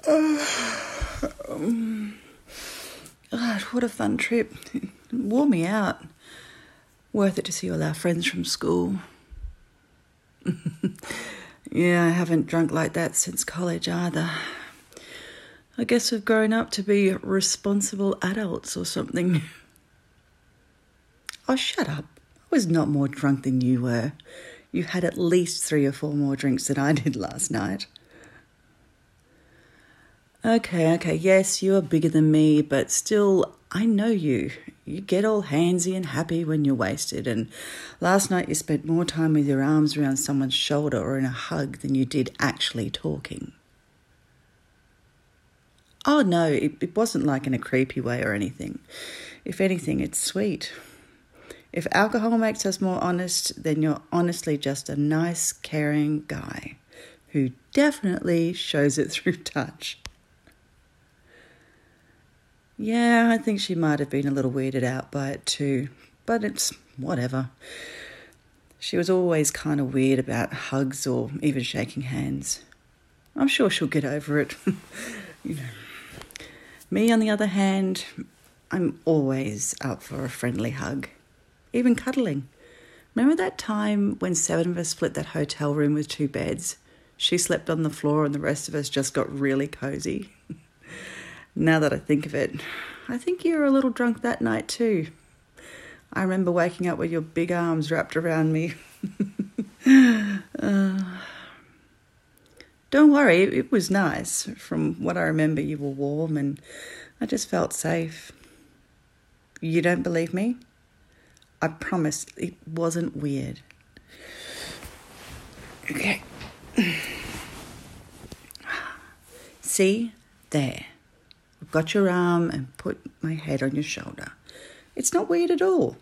God, what a fun trip. It wore me out. Worth it to see all our friends from school. Yeah, I haven't drunk like that since college either. I guess we've grown up to be responsible adults or something. Oh, shut up. I was not more drunk than you were. You had at least 3 or 4 more drinks than I did last night. Okay, yes, you are bigger than me, but still, I know you. You get all handsy and happy when you're wasted, and last night you spent more time with your arms around someone's shoulder or in a hug than you did actually talking. Oh no, it wasn't like in a creepy way or anything. If anything, it's sweet. If alcohol makes us more honest, then you're honestly just a nice, caring guy who definitely shows it through touch. Yeah, I think she might have been a little weirded out by it too, but it's whatever. She was always kind of weird about hugs or even shaking hands. I'm sure she'll get over it. Me, on the other hand, I'm always up for a friendly hug, even cuddling. Remember that time when 7 of us split that hotel room with 2 beds? She slept on the floor and the rest of us just got really cozy. Now that I think of it, I think you were a little drunk that night too. I remember waking up with your big arms wrapped around me. Don't worry, it was nice. From what I remember, you were warm and I just felt safe. You don't believe me? I promise it wasn't weird. Okay. See? There. I've got your arm and put my head on your shoulder. It's not weird at all.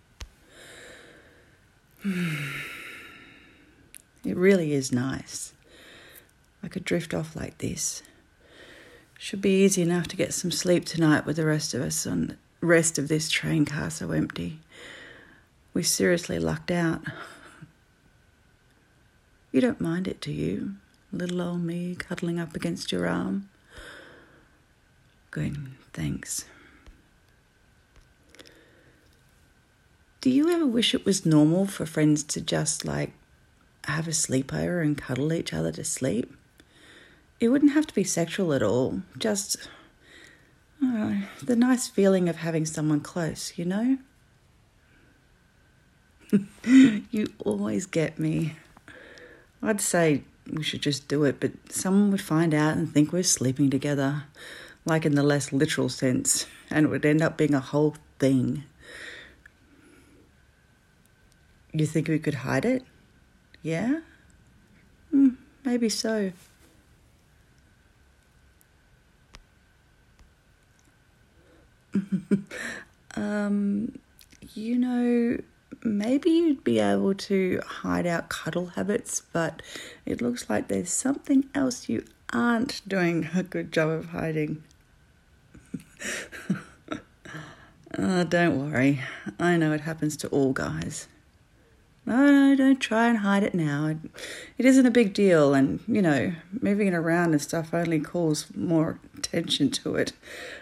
It really is nice. I could drift off like this. Should be easy enough to get some sleep tonight with the rest of us on the rest of this train car so empty. We seriously lucked out. You don't mind it, do you? Little old me cuddling up against your arm. Good, thanks. Do you ever wish it was normal for friends to just have a sleepover and cuddle each other to sleep? It wouldn't have to be sexual at all. Just the nice feeling of having someone close, you know? You always get me. I'd say we should just do it, but someone would find out and think we're sleeping together, like in the less literal sense, and it would end up being a whole thing. You think we could hide it? Yeah? Maybe so. Maybe you'd be able to hide our cuddle habits, but it looks like there's something else you aren't doing a good job of hiding. Don't worry. I know it happens to all guys. No, don't try and hide it now. It isn't a big deal, and, moving it around and stuff only calls more attention to it.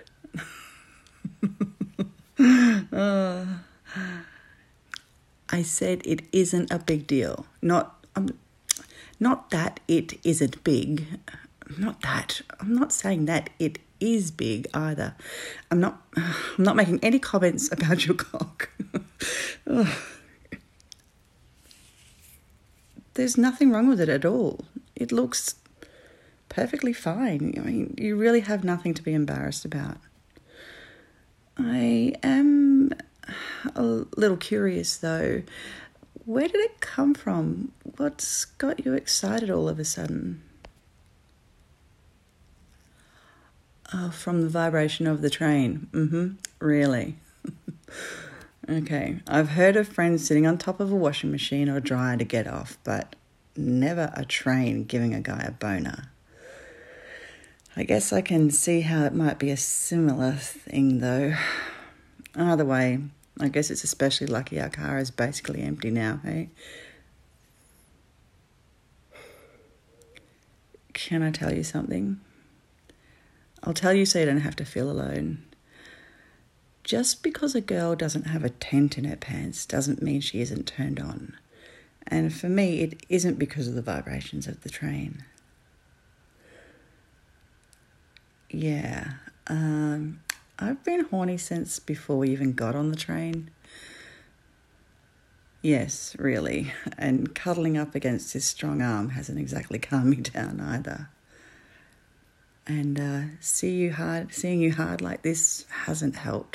I said it isn't a big deal. Not that it isn't big. Not that. I'm not saying that it is big either. I'm not making any comments about your cock. There's nothing wrong with it at all. It looks perfectly fine. I mean, you really have nothing to be embarrassed about. I am a little curious, though. Where did it come from? What's got you excited all of a sudden? Oh, from the vibration of the train. Really? Okay, I've heard of friends sitting on top of a washing machine or dryer to get off, but never a train giving a guy a boner. I guess I can see how it might be a similar thing, though. Either way, I guess it's especially lucky our car is basically empty now, hey? Can I tell you something? I'll tell you so you don't have to feel alone. Just because a girl doesn't have a tent in her pants doesn't mean she isn't turned on. And for me, it isn't because of the vibrations of the train. Yeah, I've been horny since before we even got on the train. Yes, really. And cuddling up against his strong arm hasn't exactly calmed me down either. And seeing you hard like this hasn't helped.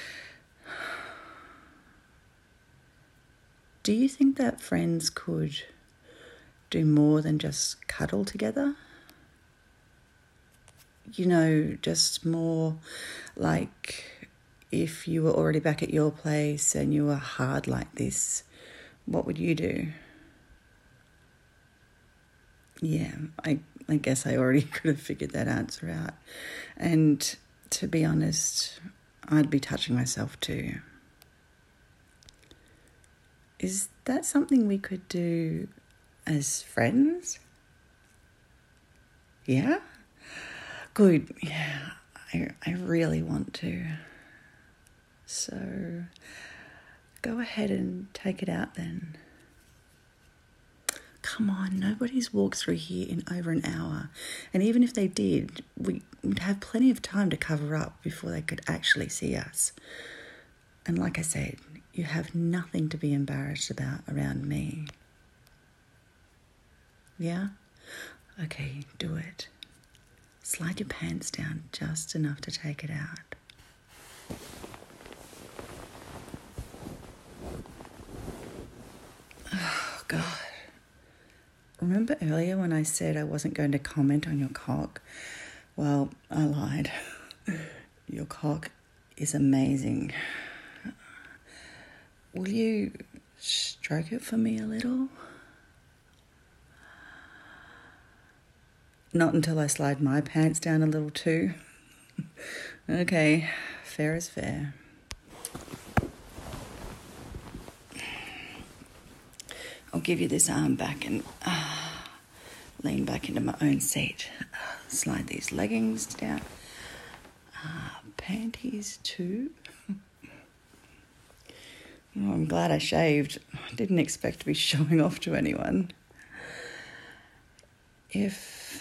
Do you think that friends could do more than just cuddle together? You know, just more like if you were already back at your place and you were hard like this, what would you do? Yeah, I guess I already could have figured that answer out. And to be honest, I'd be touching myself too. Is that something we could do as friends? Yeah? Good. Yeah, I really want to. So go ahead and take it out then. Come on, nobody's walked through here in over an hour. And even if they did, we'd have plenty of time to cover up before they could actually see us. And like I said, you have nothing to be embarrassed about around me. Yeah? Okay, do it. Slide your pants down just enough to take it out. Oh, God. Remember earlier when I said I wasn't going to comment on your cock? Well, I lied. Your cock is amazing. Will you stroke it for me a little? Not until I slide my pants down a little too. Okay, fair is fair. I'll give you this arm back and lean back into my own seat. Slide these leggings down. Panties too. Oh, I'm glad I shaved. I didn't expect to be showing off to anyone. If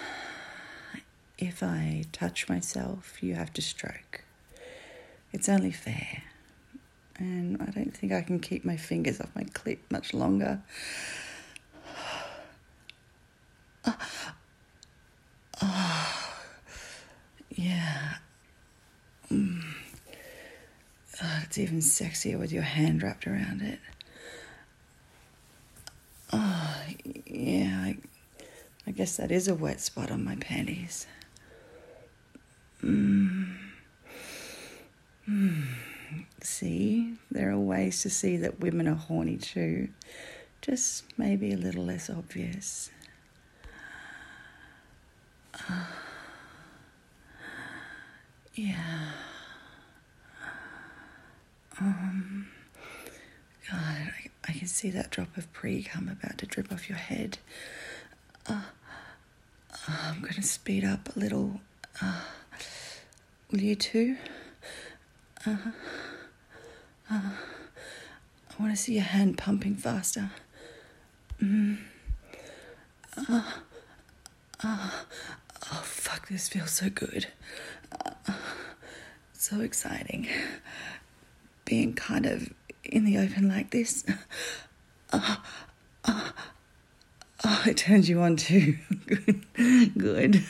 I touch myself, you have to stroke. It's only fair. And I don't think I can keep my fingers off my clit much longer. Yeah. It's even sexier with your hand wrapped around it. Oh, yeah, I guess that is a wet spot on my panties. See, there are ways to see that women are horny too. Just maybe a little less obvious. Yeah. God, I can see that drop of pre-cum about to drip off your head. I'm going to speed up a little. Will you too? I want to see your hand pumping faster. Oh, fuck, this feels so good. So exciting. Being kind of in the open like this. It turns you on too. Good.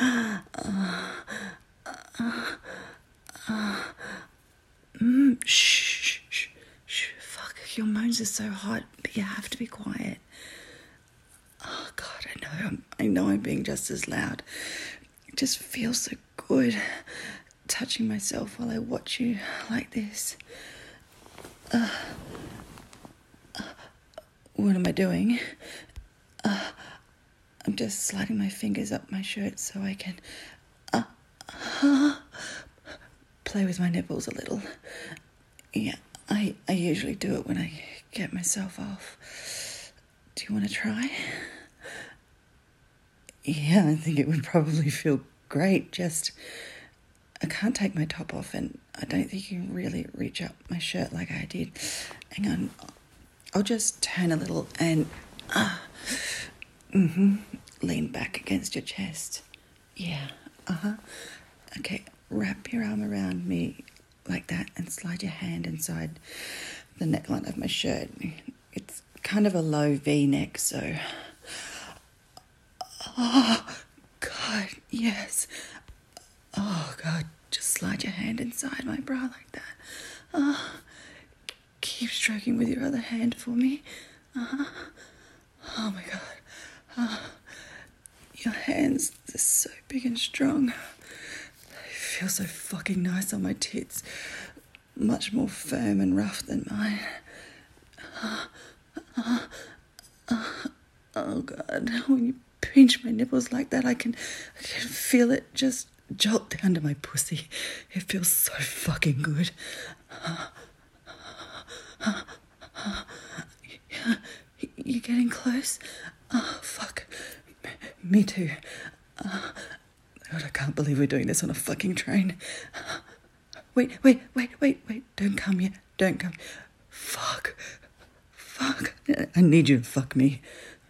Shh. Fuck, your moans are so hot, but you have to be quiet. Oh, God, I know I'm being just as loud. It just feels so good touching myself while I watch you like this. What am I doing? I'm just sliding my fingers up my shirt so I can play with my nipples a little. Yeah, I usually do it when I get myself off. Do you want to try? Yeah, I think it would probably feel great. Just, I can't take my top off, and I don't think you can really reach up my shirt like I did. Hang on. I'll just turn a little and lean back against your chest. Yeah. Okay, wrap your arm around me like that and slide your hand inside the neckline of my shirt. It's kind of a low V-neck, so... Oh, God, yes. Oh, God, just slide your hand inside my bra like that. Keep stroking with your other hand for me. Oh, my God. Your hands, they're so big and strong. They feel so fucking nice on my tits. Much more firm and rough than mine. Oh, God, when you pinch my nipples like that, I can feel it just jolt down to my pussy. It feels so fucking good. You getting close? Oh, fuck. Me too. God, I can't believe we're doing this on a fucking train. Wait. Don't come yet. Don't come. Fuck. I need you to fuck me.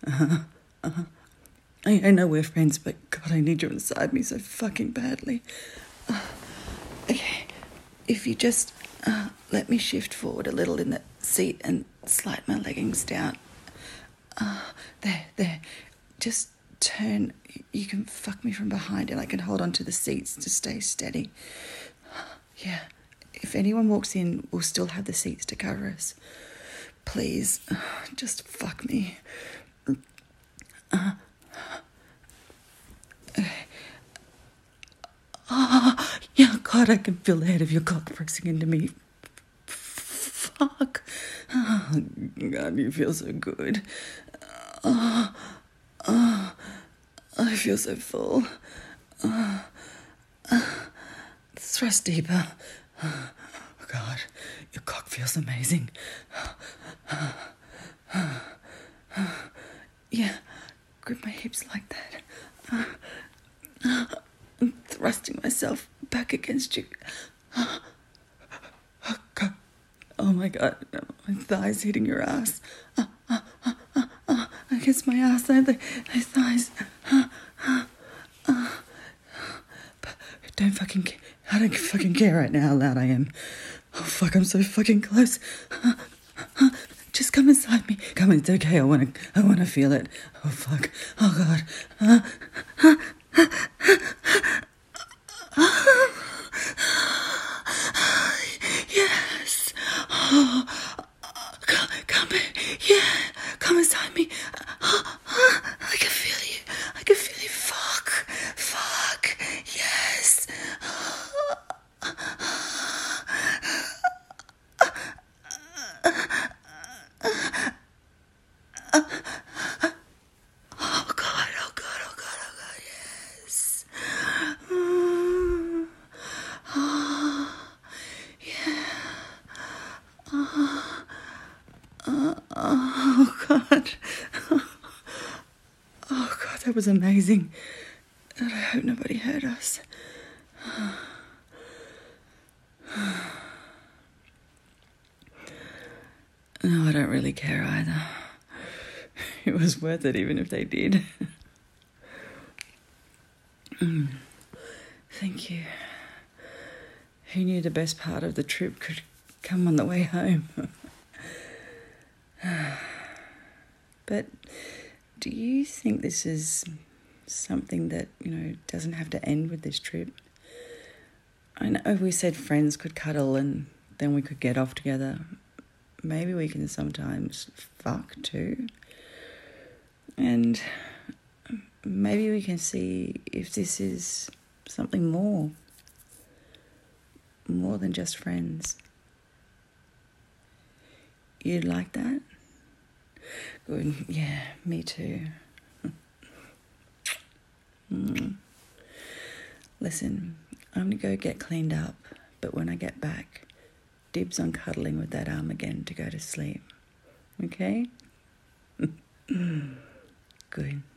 I know we're friends, but God, I need you inside me so fucking badly. Okay, if you just let me shift forward a little in the seat and slide my leggings down. There. Just turn. You can fuck me from behind and I can hold on to the seats to stay steady. Yeah, if anyone walks in, we'll still have the seats to cover us. Please, just fuck me. Yeah, God, I can feel the head of your cock pressing into me. Fuck. Oh, God, you feel so good. I feel so full. Thrust deeper. Oh, God, your cock feels amazing. Yeah, grip my hips like that. I'm thrusting myself back against you. Oh, God. Oh, my God, my thighs hitting your ass. Against my ass, my thighs. But don't fucking care. I don't fucking care right now how loud I am. Oh, fuck, I'm so fucking close. Just come inside me. Come in, it's okay. I wanna feel it. Oh, fuck. Oh, God. Yes. Oh, come in. Yeah. Come inside me. I can feel you. Fuck. Yes. Oh God, yes. Yeah. Oh God. Oh God, that was amazing. And I hope nobody heard us. No, I don't really care either. It was worth it even if they did. Thank you. Who knew the best part of the trip could come on the way home? But do you think this is something that, doesn't have to end with this trip? I know we said friends could cuddle and then we could get off together. Maybe we can sometimes fuck too. And maybe we can see if this is something more than just friends. You'd like that? Good. Yeah, me too. Listen, I'm going to go get cleaned up, but when I get back, dibs on cuddling with that arm again to go to sleep. Okay? Good.